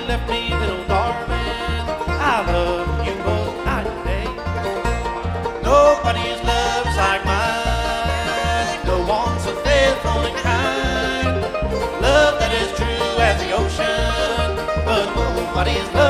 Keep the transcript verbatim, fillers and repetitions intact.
you left me, little darling. I love you both night and day. Nobody's love's like mine. No one's so faithful and kind. Love that is true as the ocean, but nobody's love